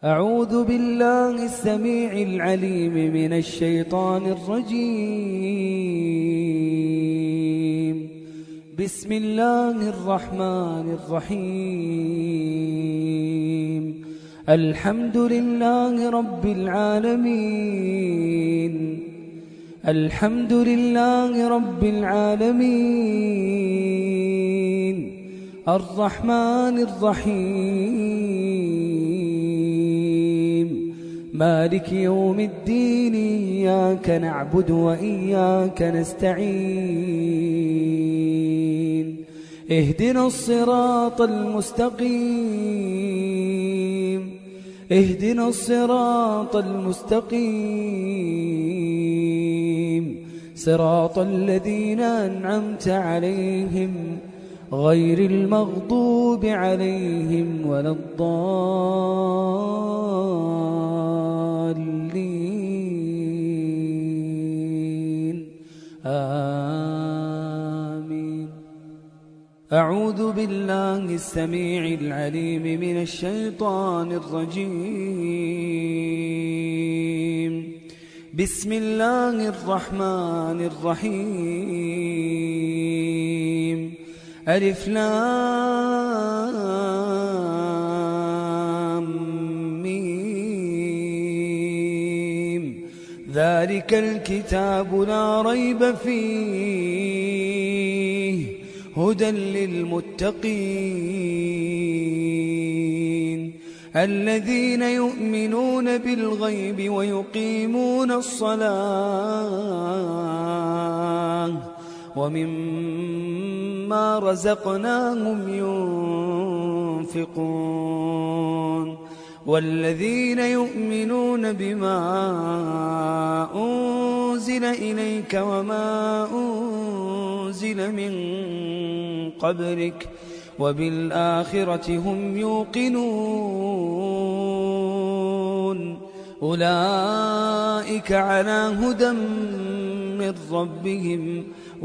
أعوذ بالله السميع العليم من الشيطان الرجيم. بسم الله الرحمن الرحيم. الحمد لله رب العالمين. الحمد لله رب العالمين. الرحمن الرحيم. مالك يوم الدين. إياك نعبد وإياك نستعين. اهدنا الصراط المستقيم. اهدنا الصراط المستقيم. صراط الذين أنعمت عليهم غير المغضوب عليهم ولا الضالين. آمين. أعوذ بالله السميع العليم من الشيطان الرجيم. بسم الله الرحمن الرحيم. ألف لام ميم. ذلك الكتاب لا ريب فيه هدى للمتقين الذين يؤمنون بالغيب ويقيمون الصلاة ومما رزقناهم ينفقون والذين يؤمنون بما أنزل إليك وما أنزل من قبلك وبالآخرة هم يوقنون أولئك على هدى من ربهم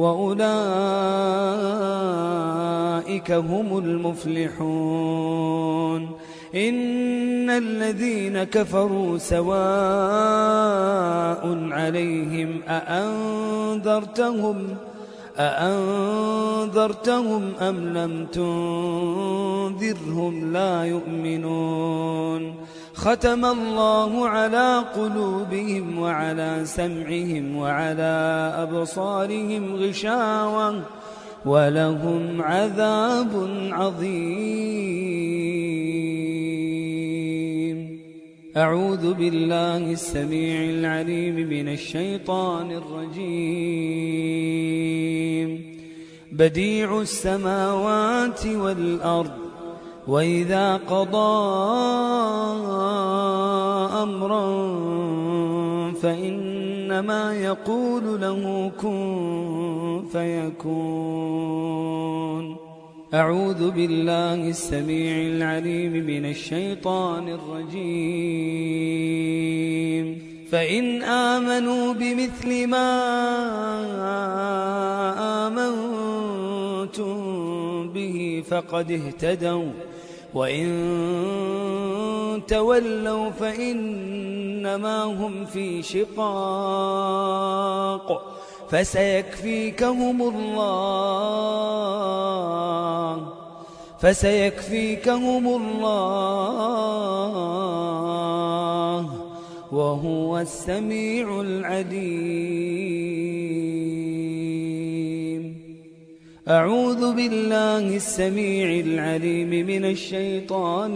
وأولئك هم المفلحون. إن الذين كفروا سواء عليهم أأنذرتهم أم لم تنذرهم لا يؤمنون. ختم الله على قلوبهم وعلى سمعهم وعلى أبصارهم غشاوة ولهم عذاب عظيم. أعوذ بالله السميع العليم من الشيطان الرجيم. بديع السماوات والأرض وإذا قضى أمرا فإنما يقول له كن فيكون. أعوذ بالله السميع العليم من الشيطان الرجيم. فإن آمنوا بمثل ما آمنتم به فقد اهتدوا وإن تولوا فإنما هم في شقاق فسيكفيكهم الله وهو السميع العليم. أعوذ بالله السميع العليم من الشيطان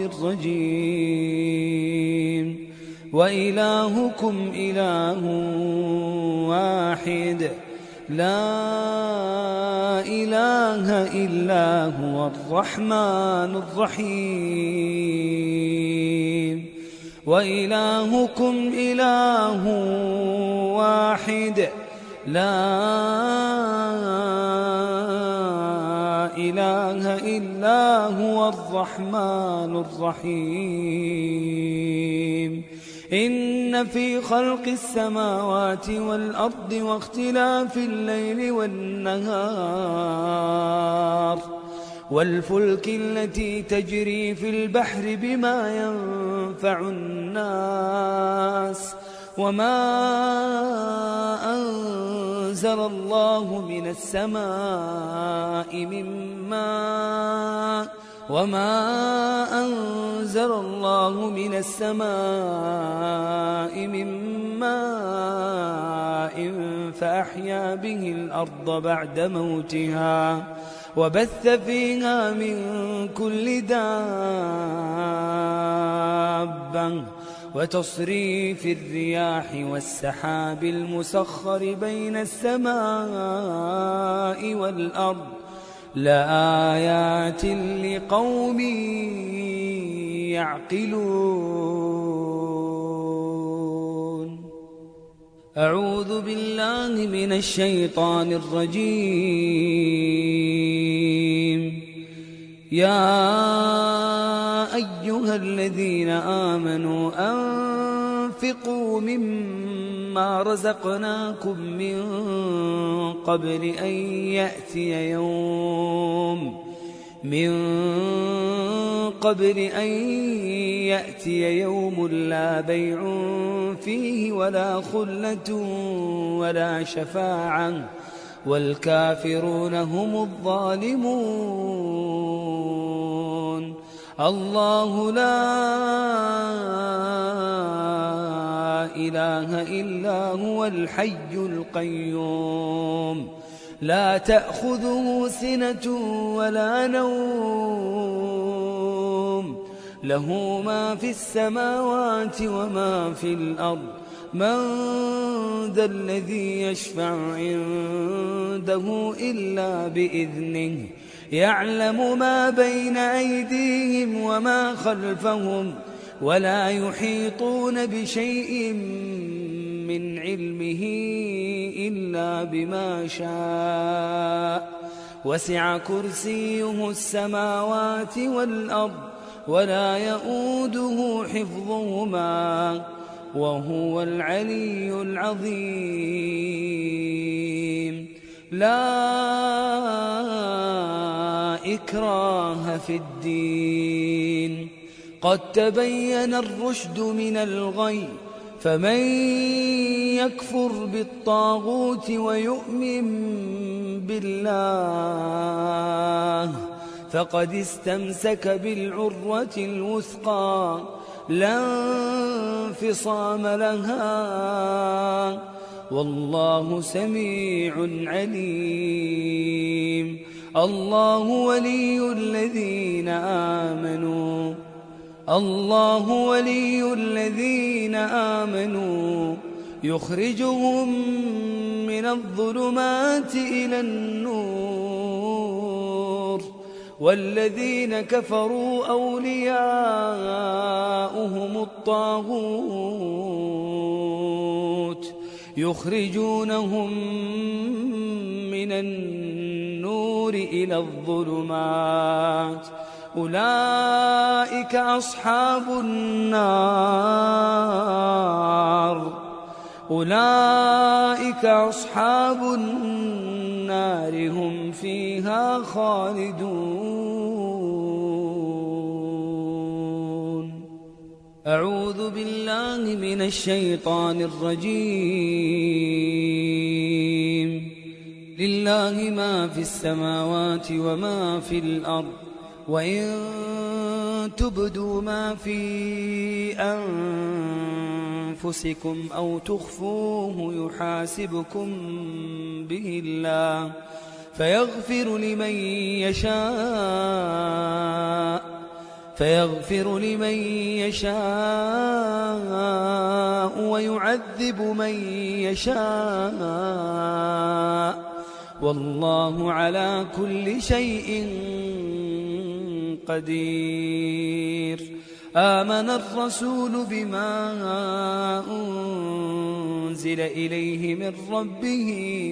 الرجيم. وإلهكم إله واحد لا إله إلا هو الرحمن الرحيم. وإلهكم إله واحد لا إله إلا هو الرحمن الرحيم. إن في خلق السماوات والأرض واختلاف الليل والنهار والفلك التي تجري في البحر بما ينفع الناس وما أنزل الله من السماء من ماء فأحيا به الأرض بعد موتها وبث فيها من كل دابة وتصريف الرياح والسحاب المسخر بين السماء والأرض لآيات لقوم يعقلون. أعوذ بالله من الشيطان الرجيم. يا أيها الذين آمنوا أنفقوا مما رزقناكم من قبل أن يأتي يوم لا بيع فيه ولا خلة ولا شفاعة والكافرون هم الظالمون. الله لا إله إلا هو الحي القيوم لا تأخذه سنة ولا نوم له ما في السماوات وما في الأرض من ذا الذي يشفع عنده إلا بإذنه يعلم ما بين أيديهم وما خلفهم ولا يحيطون بشيء من علمه إلا بما شاء وسع كرسيه السماوات والأرض ولا يؤوده حفظهما وهو العلي العظيم. لا إكراه في الدين قد تبين الرشد من الغي فمن يكفر بالطاغوت ويؤمن بالله فقد استمسك بالعروة الوثقى لا انفصام لها والله سميع عليم. الله ولي الذين آمنوا يخرجهم من الظلمات إلى النور والذين كفروا أولياؤهم الطاغوت يخرجونهم من النور إلى الظلمات أولئك أصحاب النار هم فيها خالدون. أعوذ بالله من الشيطان الرجيم. لله ما في السماوات وما في الأرض وإن تبدوا ما في أنفسكم أو تخفوه يحاسبكم به الله فيغفر لمن يشاء ويعذب من يشاء والله على كل شيء قدير. آمن الرسول بما أنزل إليه من ربه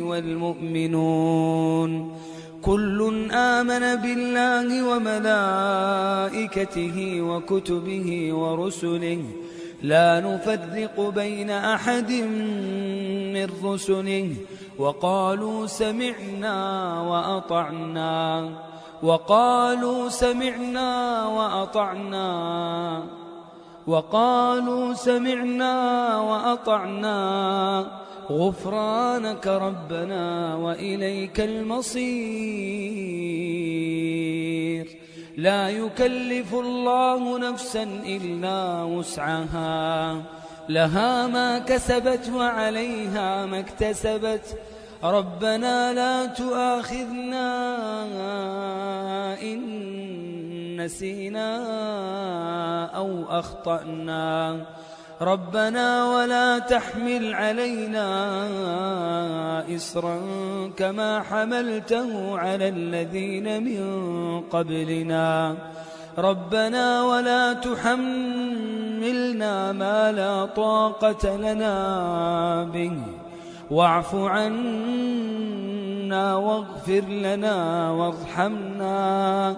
والمؤمنون كل آمن بالله وملائكته وكتبه ورسله لا نفرق بين أحد من رسله وقالوا سمعنا وأطعنا وقالوا سمعنا وأطعنا غفرانك ربنا وإليك المصير. لا يكلف الله نفسا إلا وسعها، لها ما كسبت وعليها ما اكتسبت. ربنا لا تؤاخذنا إن نسينا أو أخطأنا، ربنا ولا تحمل علينا إصرا كما حملته على الذين من قبلنا، ربنا ولا تحملنا ما لا طاقة لنا به، واعف عنا واغفر لنا وارحمنا،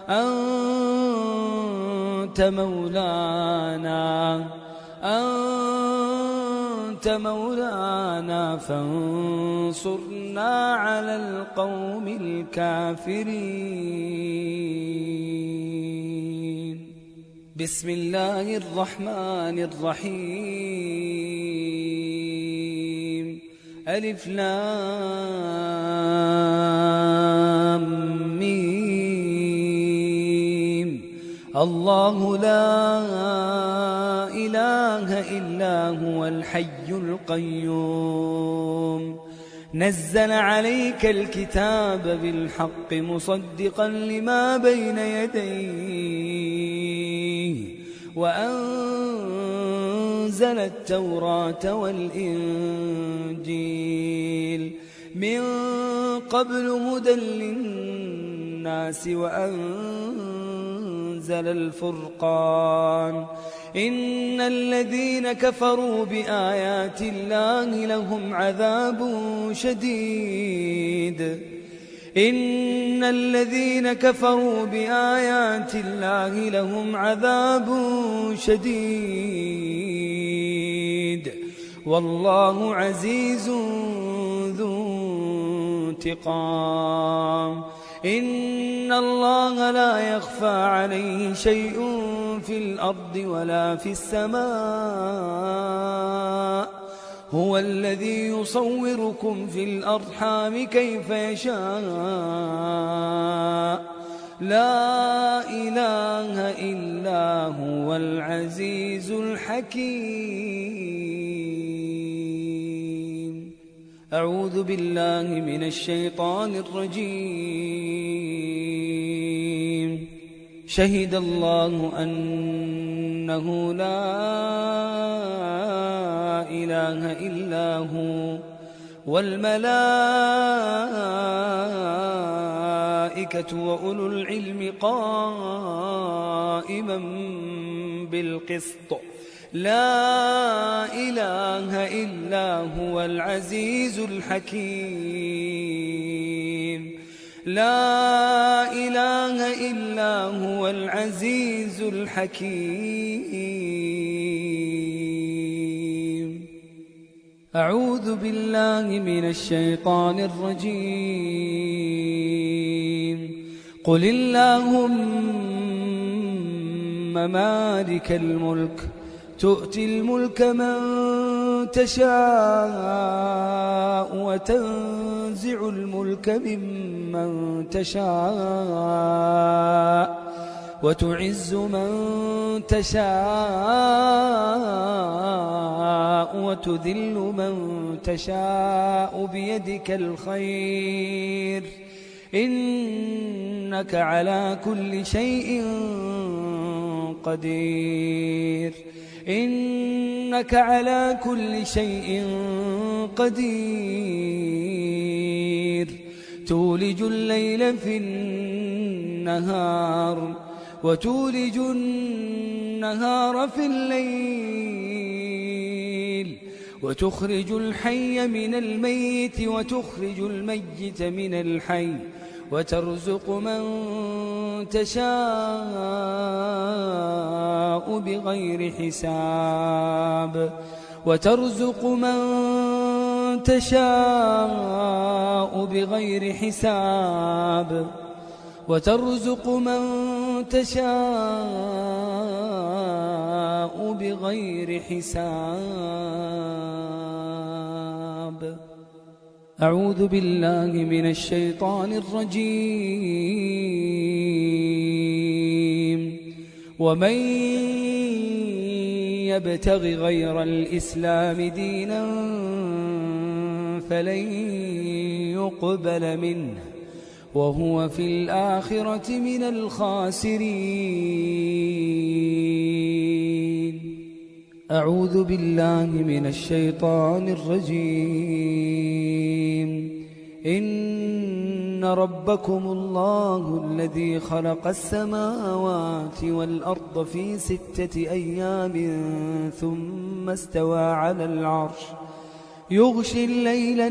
أنت مولانا فانصرنا على القوم الكافرين. بسم الله الرحمن الرحيم. ألف لام ميم. الله لا إله إلا هو الحي القيوم، نزل عليك الكتاب بالحق مصدقا لما بين يديه، وأنزل التوراة والإنجيل من قبل هدى للناس، وأنزل الفرقان. إن الذين كفروا بآيات الله لهم عذاب شديد. إن الذين كفروا بآيات الله لهم عذاب شديد، والله عزيز ذو انتقام. إن الله لا يخفى عليه شيء في الأرض ولا في السماء، هو الذي يصوركم في الأرحام كيف يشاء، لا إله إلا هو العزيز الحكيم. أعوذ بالله من الشيطان الرجيم. شهد الله أنه لا إله إلا هو، والملائكة وأولو العلم قائما بالقسط، لا إله إلا هو العزيز الحكيم. لا إله إلا هو العزيز الحكيم. أعوذ بالله من الشيطان الرجيم. قل اللهم مالك الملك تؤتي الملك من تشاء وتنزع الملك ممن تشاء وتعز من تشاء وتذل من تشاء بيدك الخير، إنك على كل شيء قدير. إنك على كل شيء قدير. تولج الليل في النهار وتولج النهار في الليل، وتخرج الحي من الميت وتخرج الميت من الحي، وترزق من تشاء بغير حساب. وترزق من تشاء بغير حساب. وترزق من تشاء الجزاء بغير حساب. أعوذ بالله من الشيطان الرجيم. ومن يبتغ غير الإسلام دينا فلن يقبل منه وهو في الآخرة من الخاسرين. أعوذ بالله من الشيطان الرجيم. إن ربكم الله الذي خلق السماوات والأرض في 6 أيام ثم استوى على العرش يغشي الليل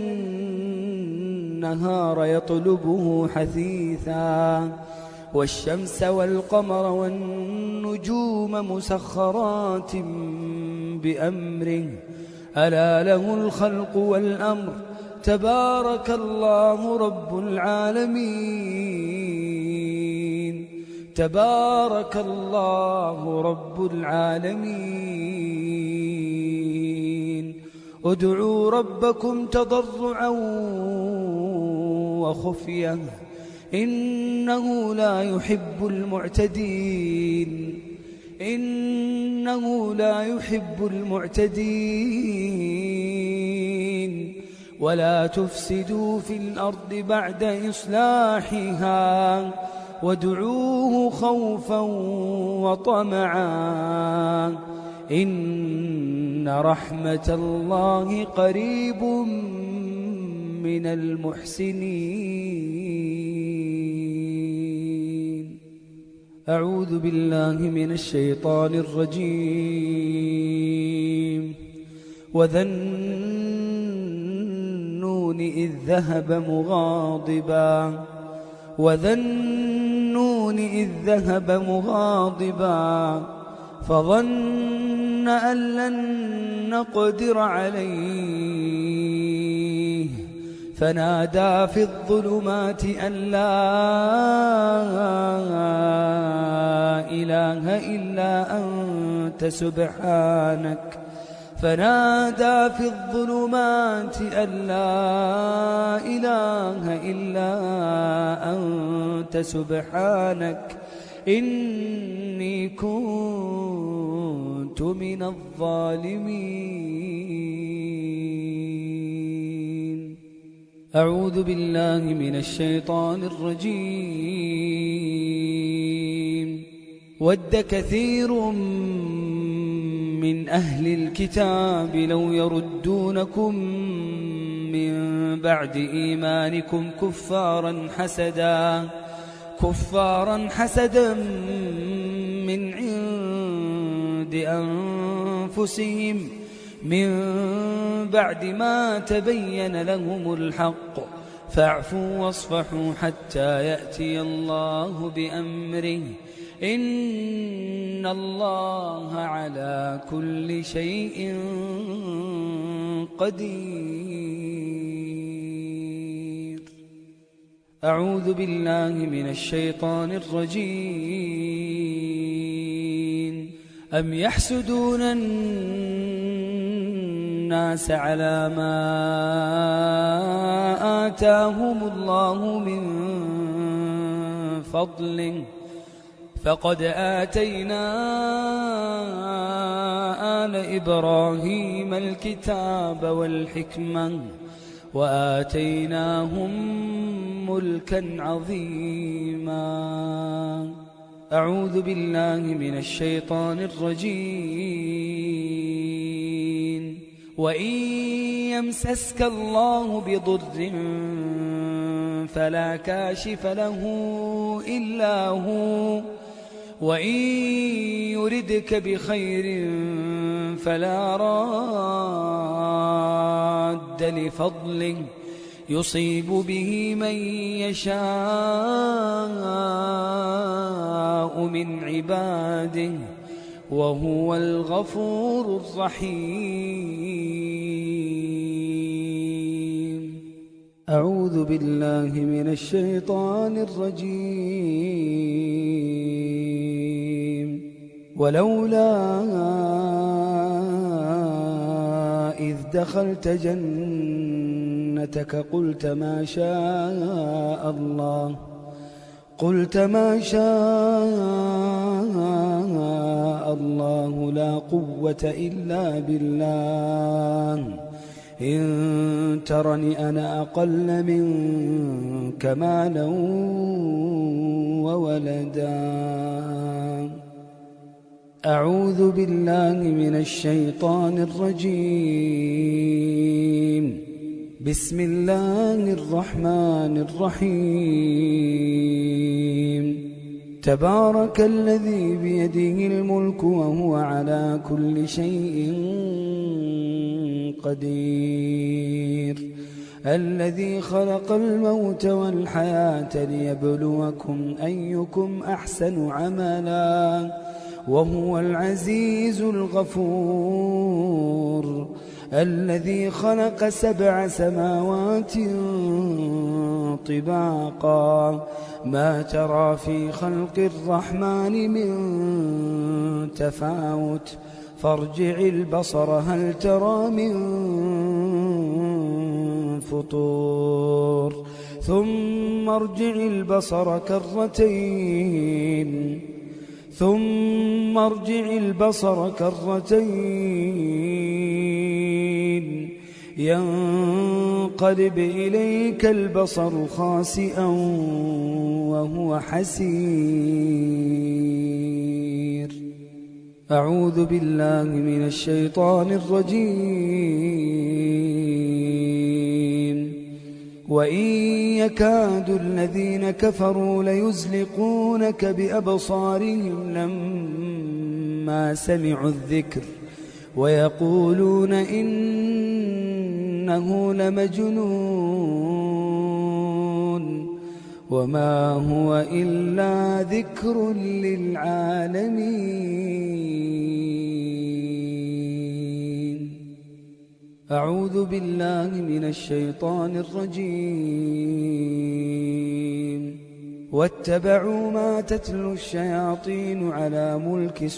النهار يطلبه حثيثا والشمس والقمر والنجوم مسخرات بأمره ألا له الخلق والأمر تبارك الله رب العالمين. تبارك الله رب العالمين. ادعوا ربكم تضرعا وخفية إنه لا يحب المعتدين. إنه لا يحب المعتدين. ولا تفسدوا في الأرض بعد إصلاحها وادعوه خوفا وطمعا إن رحمة الله قريب من المحسنين. أعوذ بالله من الشيطان الرجيم. وذا النون إذ ذهب مغاضبا فظن أن لن نقدر عليه فنادى في الظلمات أن لا إله إلا أنت سبحانك. فنادى في الظلمات أن لا إله إلا أنت سبحانك إني كنت من الظالمين. أعوذ بالله من الشيطان الرجيم. ود كثير من أهل الكتاب لو يردونكم من بعد إيمانكم كفارا حسدا من عند أنفسهم من بعد ما تبين لهم الحق فاعفوا واصفحوا حتى يأتي الله بأمره إن الله على كل شيء قدير. أعوذ بالله من الشيطان الرجيم. أم يحسدون الناس على ما آتاهم الله من فضله فقد آتينا آل إبراهيم الكتاب والحكمة وآتيناهم ملكا عظيما. أعوذ بالله من الشيطان الرجيم. وإن يمسسك الله بضر فلا كاشف له إلا هو وإن يردك بخير فلا راد لفضله يصيب به من يشاء من عباده وهو الغفور الرحيم. أعوذ بالله من الشيطان الرجيم. ولولا إذ دخلت جنتك قلت ما شاء الله لا قوة إلا بالله إن ترني أنا أقل منك مالا وولدا. أعوذ بالله من الشيطان الرجيم. بسم الله الرحمن الرحيم. تبارك الذي بيده الملك وهو على كل شيء قدير. الذي خلق الموت والحياة ليبلوكم أيكم أحسن عملا وهو العزيز الغفور. الذي خلق 7 سماوات طباقا ما ترى في خلق الرحمن من تفاوت فارجع البصر هل ترى من فطور ثم ارجع البصر كرتين ينقلب إليك البصر خاسئا وهو حسير. أعوذ بالله من الشيطان الرجيم. وإن يكاد الذين كفروا ليزلقونك بأبصارهم لما سمعوا الذكر ويقولون إنه لمجنون وما هو إلا ذكر للعالمين. أعوذ بالله من الشيطان الرجيم. واتبعوا ما تتلو الشياطين على ملك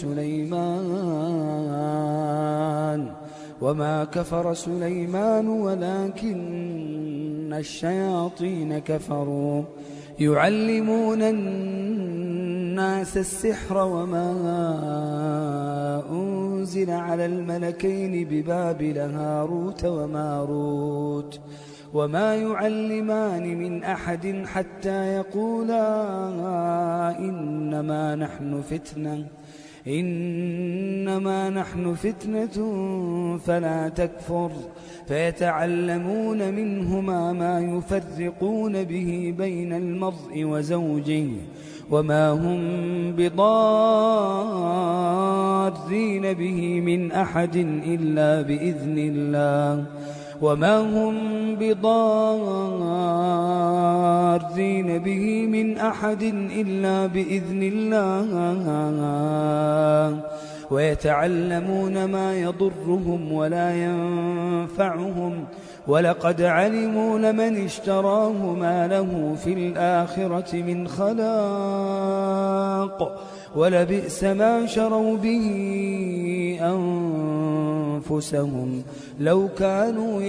سليمان وما كفر سليمان ولكن الشياطين كفروا يعلمون الناس السحر وما أنزل على الملكين ببابل هاروت وماروت وما يعلمان من أحد حتى يقولا إنما نحن فتنة فلا تكفر فيتعلمون منهما ما يفرقون به بين المرء وزوجه وما هم بضارين به من أحد إلا بإذن الله ويتعلمون ما يضرهم ولا ينفعهم ولقد علموا لمن اشتراه ما له في الآخرة من خلاق ولبئس ما شروا به أنفسهم لو كانوا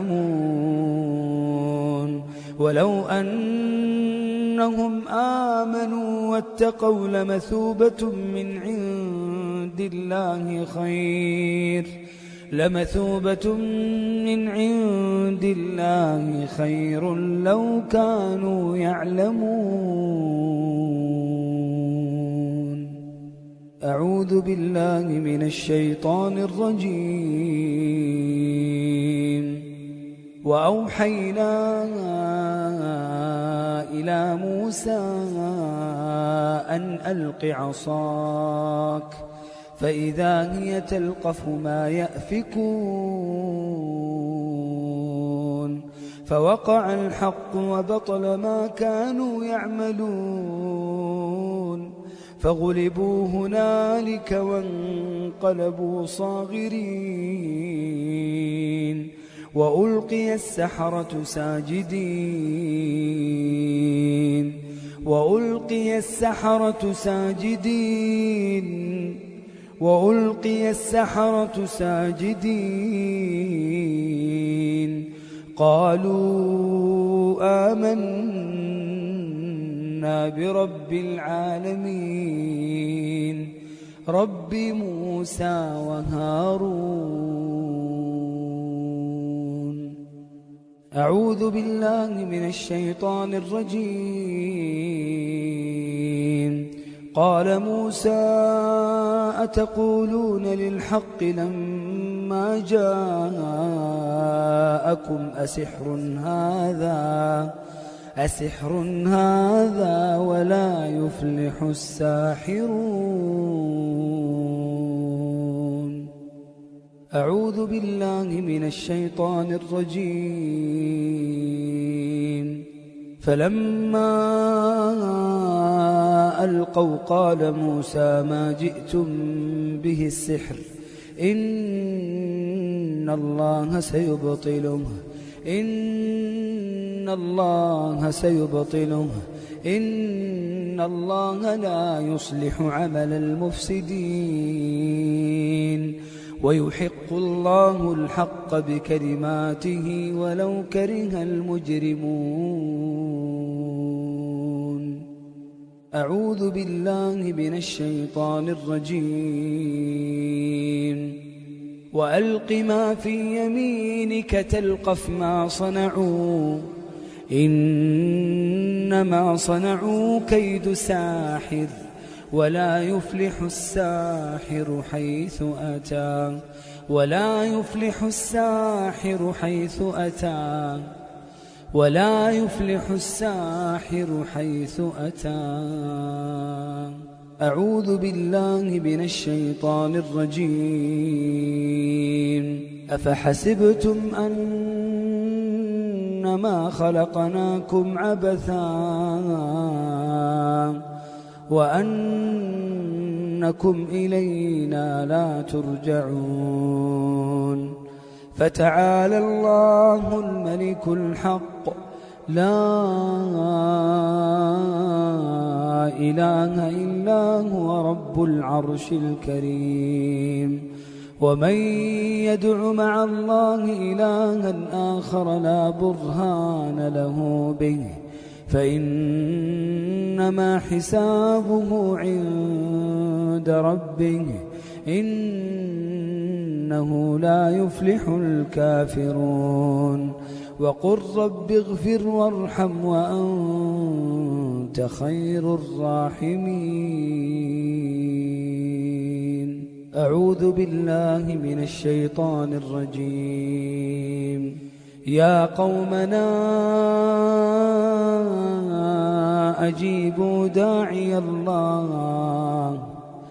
يعلمون. ولو أنهم آمنوا واتقوا لمثوبة من عند الله خير لو كانوا يعلمون. أعوذ بالله من الشيطان الرجيم. وأوحينا إلى موسى أن ألق عصاك فإذا هي تلقف ما يأفكون فوقع الحق وبطل ما كانوا يعملون فغلبوا هنالك وانقلبوا صاغرين وألقي السحرة ساجدين وألقي السحرة ساجدين قالوا آمنا برب العالمين رب موسى وهارون. أعوذ بالله من الشيطان الرجيم. قال موسى أتقولون للحق لما جاءكم أسحر هذا ولا يفلح الساحرون. أعوذ بالله من الشيطان الرجيم. فلما ألقوا قال موسى ما جئتم به السحر إن الله سيبطله إن الله لا يصلح عمل المفسدين ويحق الله الحق بكلماته ولو كره المجرمون. أعوذ بالله من الشيطان الرجيم. وألق ما في يمينك تلقف ما صنعوا إنما صنعوا كيد ساحر ولا يفلح الساحر حيث أتى. أعوذ بالله من الشيطان الرجيم. أفحسبتم أنما خلقناكم عبثا وأنكم إلينا لا ترجعون. فتعالى الله الملك الحق لا إله إلا هو رب العرش الكريم. ومن يدع مع الله إلها آخر لا برهان له به فإنما حسابه عند ربه إنه لا يفلح الكافرون. وقل رب اغفر وارحم وأنت خير الراحمين. أعوذ بالله من الشيطان الرجيم. يا قومنا أجيبوا داعي الله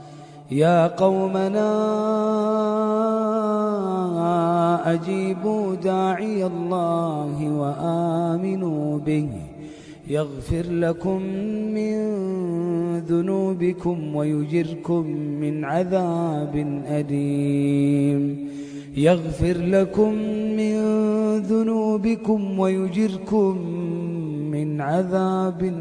أجيبوا داعي الله وآمنوا به يغفر لكم من ذنوبكم ويجركم من عذاب أليم. يغفر لكم من ذنوبكم ويجركم من عذاب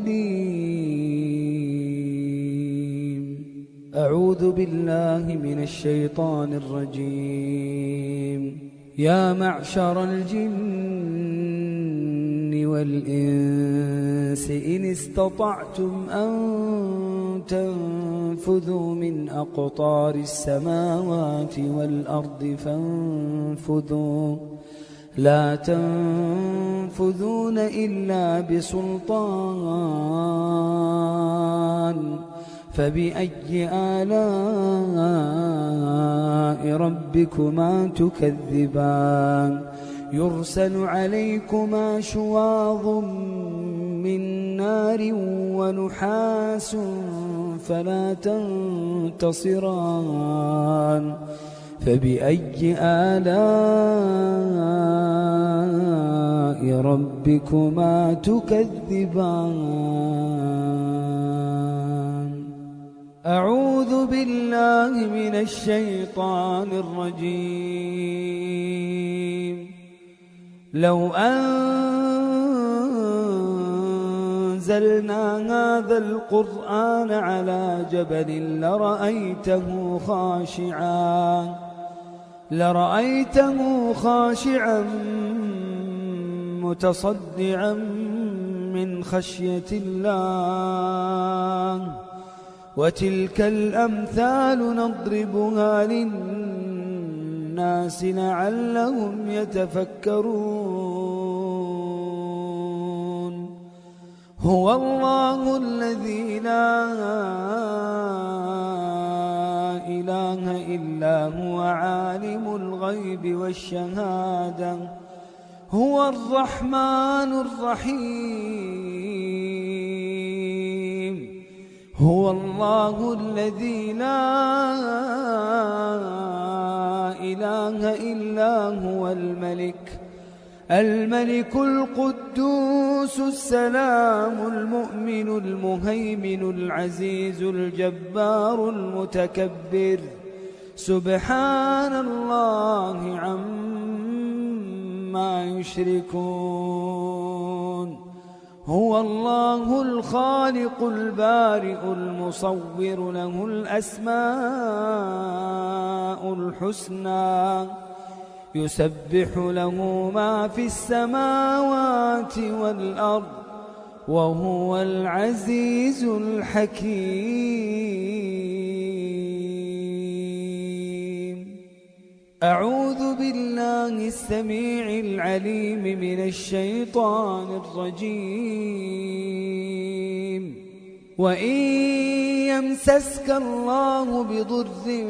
أليم. أعوذ بالله من الشيطان الرجيم. يا معشر الجن والإنس إن استطعتم أن تنفذوا من أقطار السماوات والأرض فانفذوا لا تنفذون إلا بسلطان. فبأي آلاء ربكما تكذبان. يرسل عليكما شواظ من نار ونحاس فلا تنتصران. فبأي آلاء ربكما تكذبان. أعوذ بالله من الشيطان الرجيم. لو أنزلنا أنزلنا هذا القرآن على جبل لرأيته خاشعا متصدعا من خشية الله. وتلك الأمثال نضربها للناس لعلهم يتفكرون. هو الله الذي لا إله إلا هو عالم الغيب والشهادة هو الرحمن الرحيم. هو الله الذي لا إله إلا هو الملك القدوس السلام المؤمن المهيمن العزيز الجبار المتكبر. سبحان الله عما يشركون. هو الله الخالق البارئ المصور له الأسماء الحسنى يسبح له ما في السماوات والأرض وهو العزيز الحكيم. أعوذ بالله السميع العليم من الشيطان الرجيم. وإن يمسسك الله بضر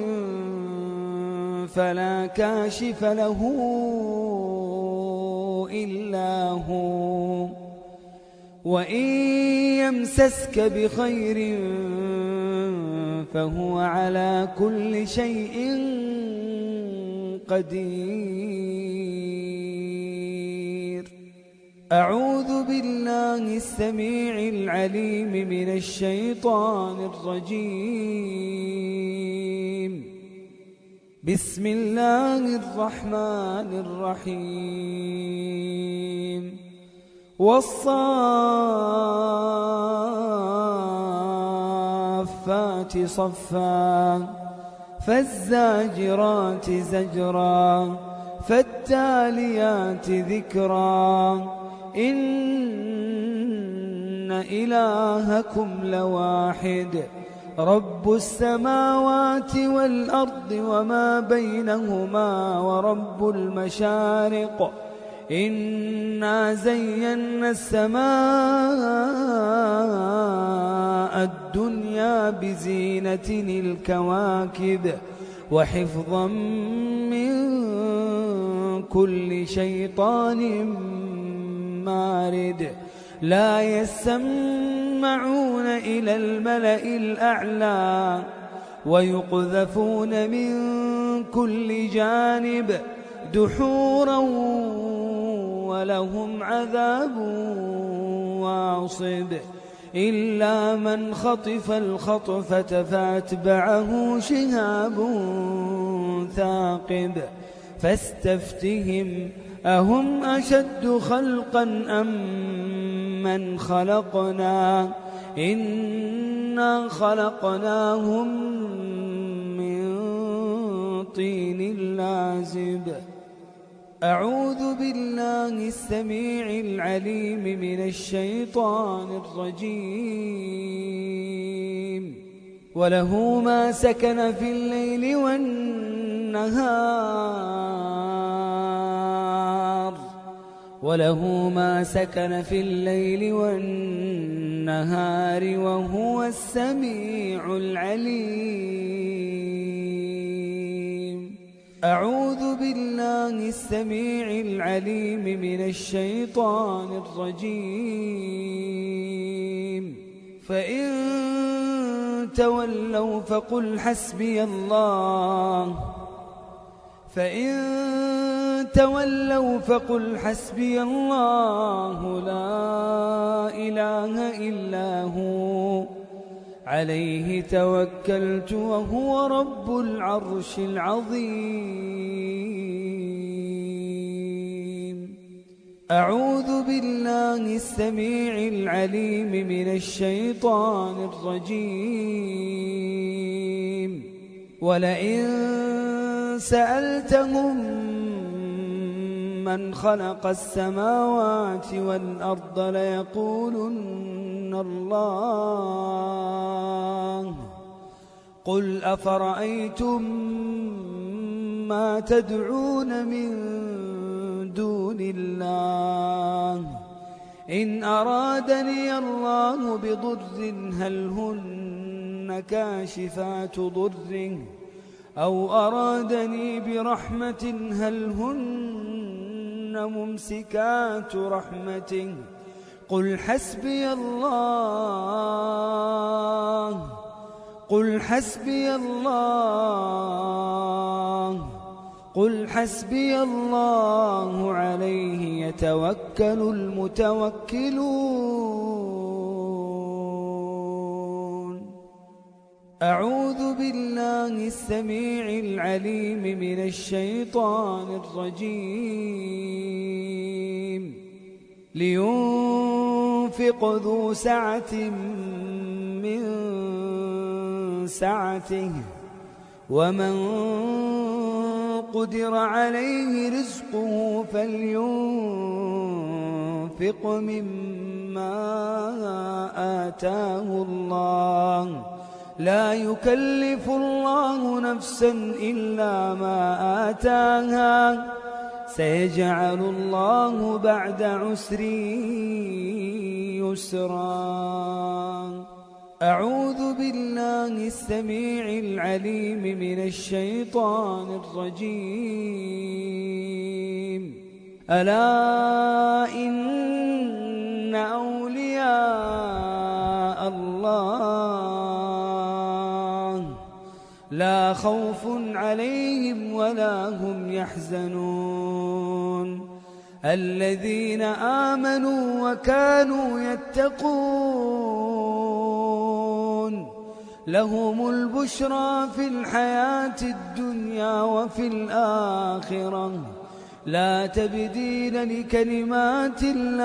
فلا كاشف له إلا هو وإن يمسسك بخير فهو على كل شيء قدير. أعوذ بالله السميع العليم من الشيطان الرجيم. بسم الله الرحمن الرحيم. والصافات صفا فالزاجرات زجرا فالتاليات ذكرا إن إلهكم لواحد رب السماوات والأرض وما بينهما ورب المشارق. إنا زينا السماء الدنيا بزينة الكواكب وحفظا من كل شيطان مارد. لا يسمعون إلى الملأ الأعلى ويقذفون من كل جانب دحورا ولهم عذاب واصب. إلا من خطف الخطفة فأتبعه شهاب ثاقب. فاستفتهم أهم أشد خلقا أم من خلقنا إنا خلقناهم من طين لازب. أعوذ بالله السميع العليم من الشيطان الرجيم. وله ما سكن في الليل والنهار وهو السميع العليم. أعوذ بالله السميع العليم من الشيطان الرجيم. فإن تولوا فقل حسبي الله لا إله إلا هو عليه توكلت وهو رب العرش العظيم. أعوذ بالله السميع العليم من الشيطان الرجيم. ولئن سألتهم من خلق السماوات والأرض ليقولن الله. قل أفرأيتم ما تدعون من دون الله إن أرادني الله بضر هل هن كاشفات ضره أو أرادني برحمة هل هن ممسكات رحمته قل حسبي الله قل حسبي الله عليه يتوكل المتوكلون. أعوذ بالله السميع العليم من الشيطان الرجيم. لينفق ذو سعة من سعته ومن قدر عليه رزقه فلينفق مما آتاه الله لا يكلف الله نفسا إلا ما آتاها سيجعل الله بعد عسر يسرا. أعوذ بالله السميع العليم من الشيطان الرجيم. ألا إن أولياء الله لا خوف عليهم ولا هم يحزنون الذين آمنوا وكانوا يتقون لهم البشرى في الحياة الدنيا وفي الآخرة لا تبديل لكلمات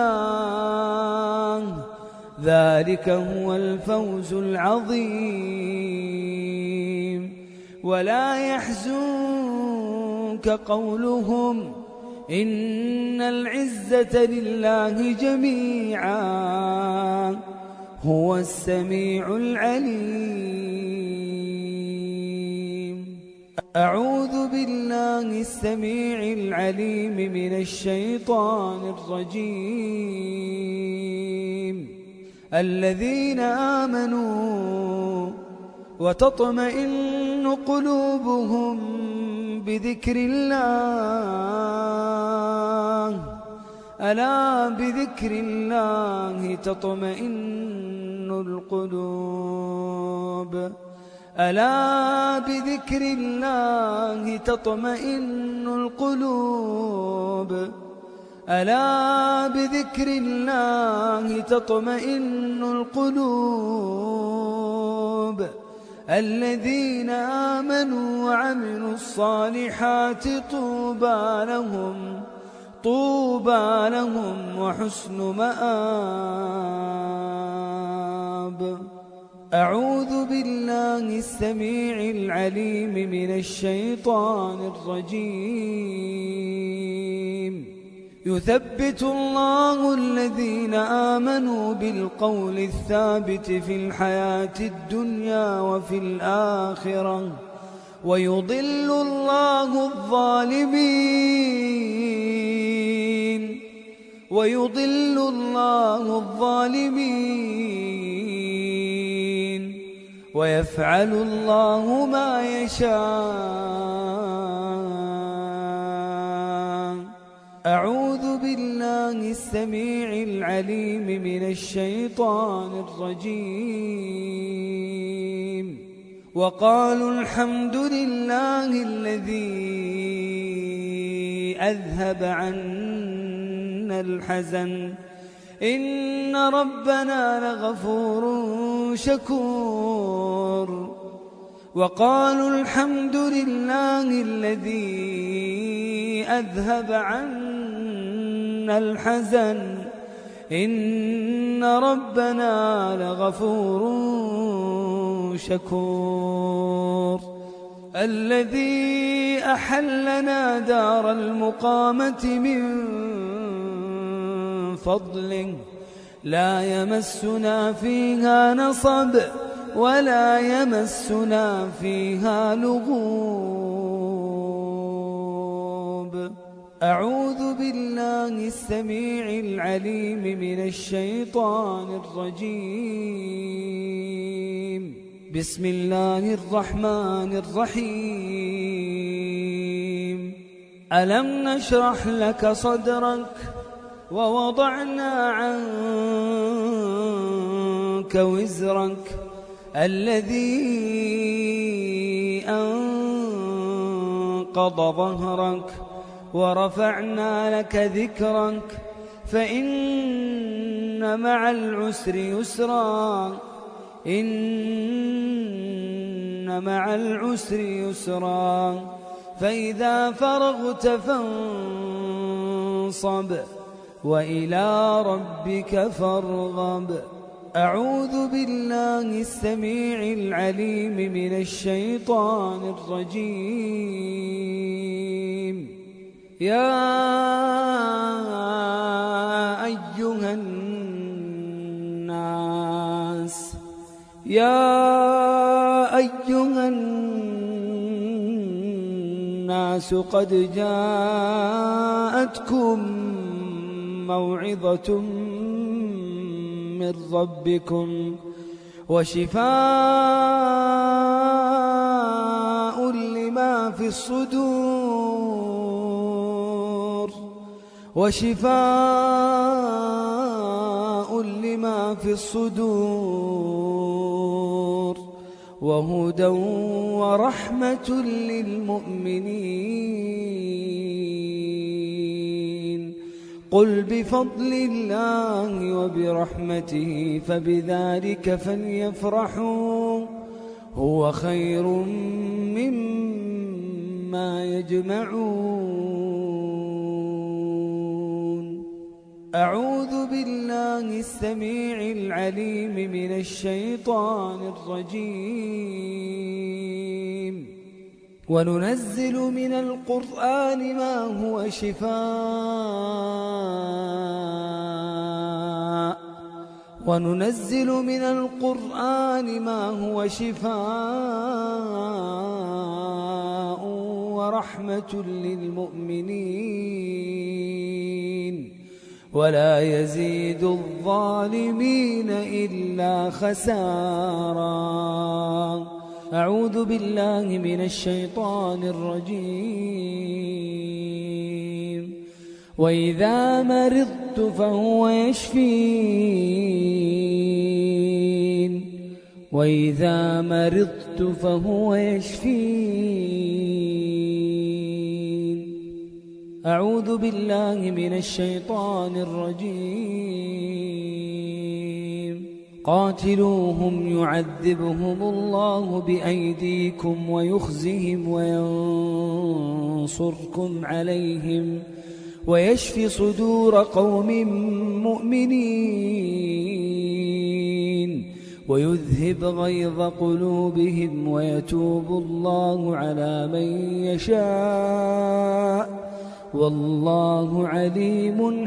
الله ذلك هو الفوز العظيم. ولا يحزنك قولهم إن العزة لله جميعا هو السميع العليم. أعوذ بالله السميع العليم من الشيطان الرجيم. الذين آمنوا وتطمئن قلوبهم بذكر الله ألا بذكر الله تطمئن القلوب ألا بذكر الله تطمئن القلوب ألا بذكر الله تطمئن القلوب. الذين آمنوا وعملوا الصالحات طوبى لهم وحسن مآب. أعوذ بالله السميع العليم من الشيطان الرجيم. يثبت الله الذين آمنوا بالقول الثابت في الحياة الدنيا وفي الآخرة ويضل الله الظالمين ويفعل الله ما يشاء. أعوذ بالله السميع العليم من الشيطان الرجيم. وقالوا الحمد لله الذي أذهب عنا الحزن إن ربنا لغفور شكور. وقالوا الحمد لله الذي أذهب عنا الحزن إن ربنا لغفور شكور الذي أحلنا دار المقامة من فضله لا يمسنا فيها نصب ولا يمسنا فيها لغوب أعوذ بالله السميع العليم من الشيطان الرجيم بسم الله الرحمن الرحيم ألم نشرح لك صدرك ووضعنا عنك وزرك الذي أنقض ظهرك ورفعنا لك ذكرك فإن مع العسر يسرا إن مع العسر يسرا فإذا فرغت فانصب وإلى ربك فارغب أعوذ بالله السميع العليم من الشيطان الرجيم يا أيها الناس قد جاءتكم موعظة من ربكم وشفاء لما في الصدور وهدى ورحمة للمؤمنين قل بفضل الله وبرحمته فبذلك فليفرحوا هو خير مما يجمعون أعوذ بالله السميع العليم من الشيطان الرجيم وننزل من القرآن ما هو شفاء ورحمة للمؤمنين ولا يزيد الظالمين إلا خسارا أعوذ بالله من الشيطان الرجيم وإذا مرضت فهو يشفين أعوذ بالله من الشيطان الرجيم قاتلوهم يعذبهم الله بأيديكم ويخزهم وينصركم عليهم ويشفي صدور قوم مؤمنين ويذهب غيظ قلوبهم ويتوب الله على من يشاء والله عليم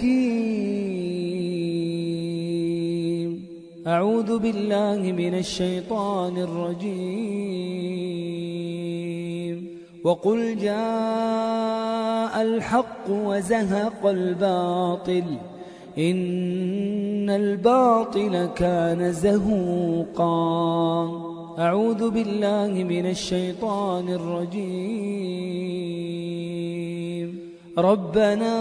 حكيم أعوذ بالله من الشيطان الرجيم وقل جاء الحق وزهق الباطل إن الباطل كان زهوقا أعوذ بالله من الشيطان الرجيم ربنا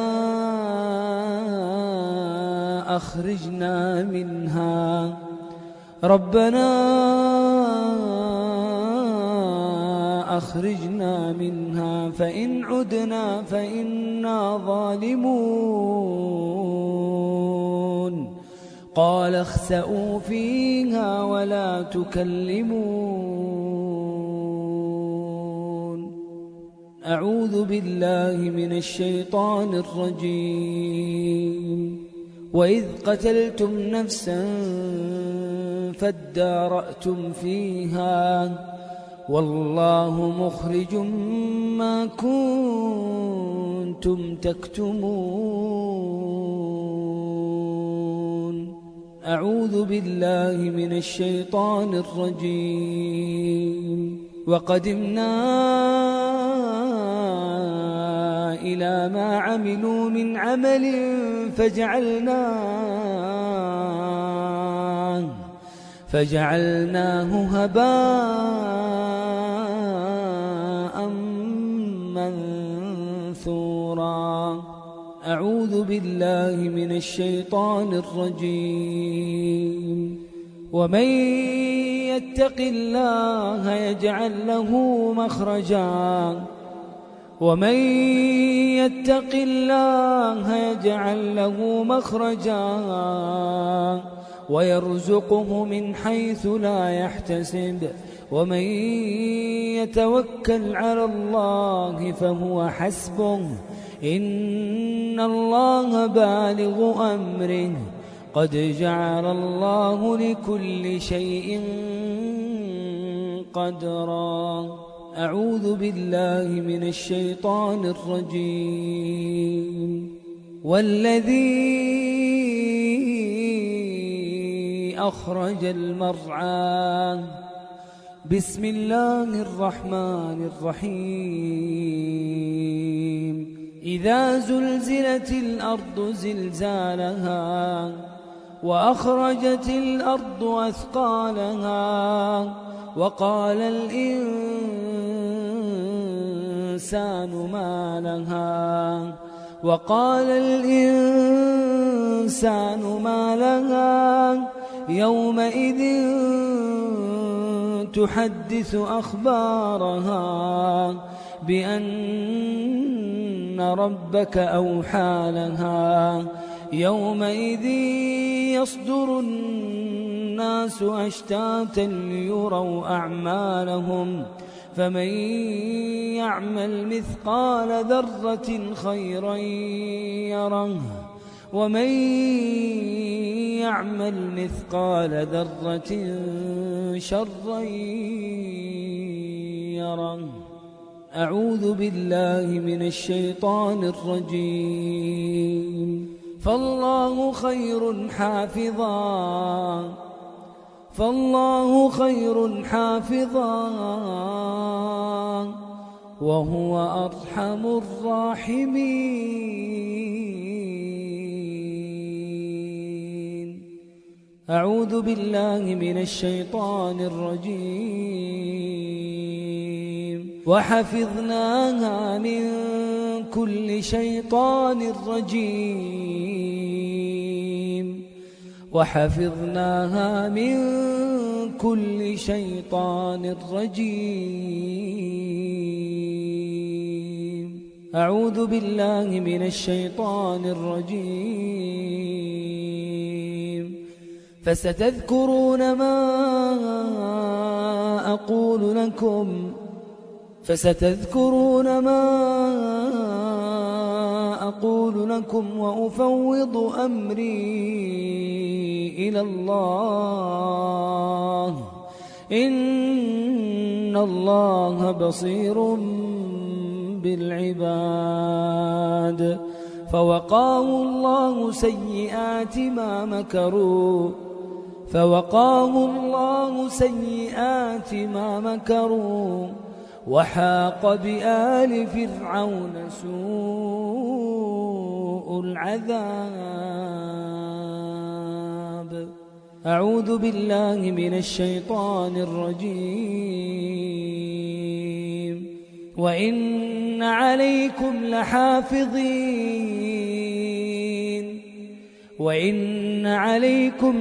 أخرجنا منها فإن عدنا فإنا ظالمون قال اخسئوا فيها ولا تكلمون أعوذ بالله من الشيطان الرجيم. وإذ قتلتم نفسا فادارأتم فيها والله مخرج ما كنتم تكتمون. أعوذ بالله من الشيطان الرجيم. وقدمنا إلى ما عملوا من عمل فجعلناه هباء منثورا. أعوذ بالله من الشيطان الرجيم. ومن يتق الله يجعل له مخرجا ويرزقه من حيث لا يحتسب ومن يتوكل على الله فهو حسبه إن الله بالغ أمره قد جعل الله لكل شيء قدرا. أعوذ بالله من الشيطان الرجيم. والذي أخرج المرعى بسم الله الرحمن الرحيم. إذا زلزلت الأرض زلزالها وأخرجت الأرض أثقالها وقال الإنسان ما لها يومئذ تحدث أخبارها بأن ربك أوحى لها يومئذ يصدر الناس أشتاتا ليروا أعمالهم فمن يعمل مثقال ذرة خيرا يره ومن يعمل مثقال ذرة شرا يره. أعوذ بالله من الشيطان الرجيم. فالله خير حافظا وهو أرحم الراحمين. أعوذ بالله من الشيطان الرجيم. وحفظناها من كل شيطان رجيم. أعوذ بالله من الشيطان الرجيم. فستذكرون ما أقول لكم وأفوض أمري إلى الله إن الله بصير بالعباد. فوقاه الله سيئات ما مكروا وحاق بآل فرعون سوء العذاب. أعوذ بالله من الشيطان الرجيم. وإن عليكم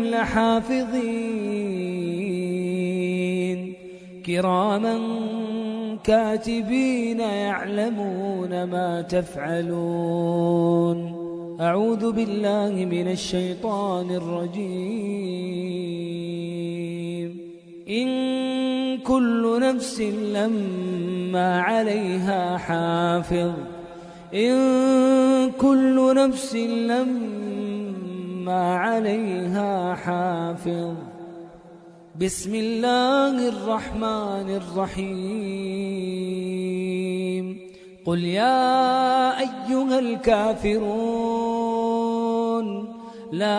لحافظين كراما كاتبين يعلمون ما تفعلون. أعوذ بالله من الشيطان الرجيم. إن كل نفس لما عليها حافظ إن كل نفس لما عليها حافظ بسم الله الرحمن الرحيم قل يا أيها الكافرون لا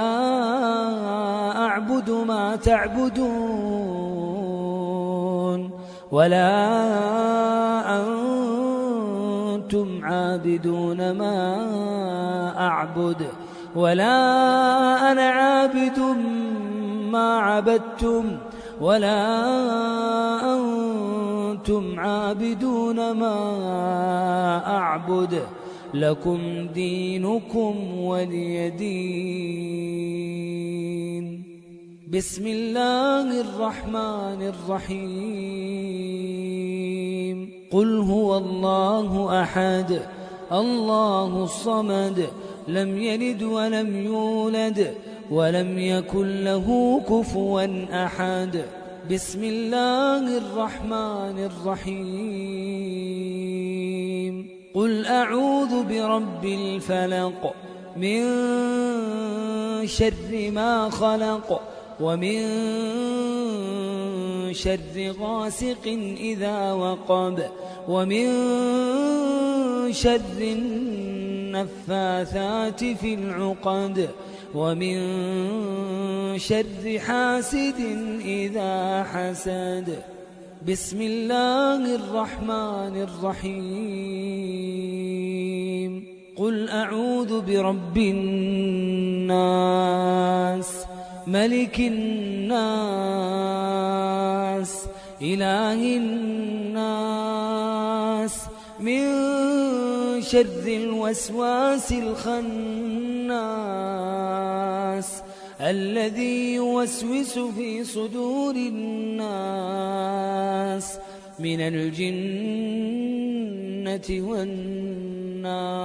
أعبد ما تعبدون ولا أنتم عابدون ما أعبد ولا أنا عابد ما عبدتم ولا أنتم عابدون ما أعبد لكم دينكم ولي دين بسم الله الرحمن الرحيم قل هو الله أحد الله الصمد لم يلد ولم يولد ولم يكن له كفوا أحد بسم الله الرحمن الرحيم قل أعوذ برب الفلق من شر ما خلق ومن شر غاسق إذا وقب ومن شر النفاثات في العقد ومن شر حاسد إذا حسد بسم الله الرحمن الرحيم قل أعوذ برب الناس ملك الناس إله الناس من شر الوسواس الخناس الذي يوسوس في صدور الناس من الجنة والناس